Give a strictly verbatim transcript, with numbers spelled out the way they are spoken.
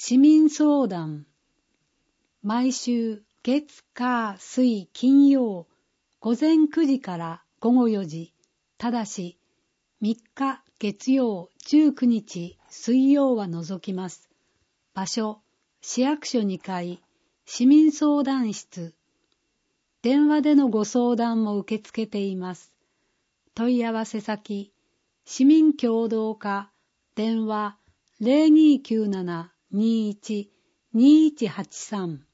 市民相談。毎週月火水金曜午前くじから午後よじ、ただしみっか月曜じゅうくにち水曜は除きます。場所、市役所にかい、市民相談室。電話でのご相談も受け付けています。問い合わせ先、市民協働課、電話 ゼロにーきゅうなな にーいち にーいちはちさん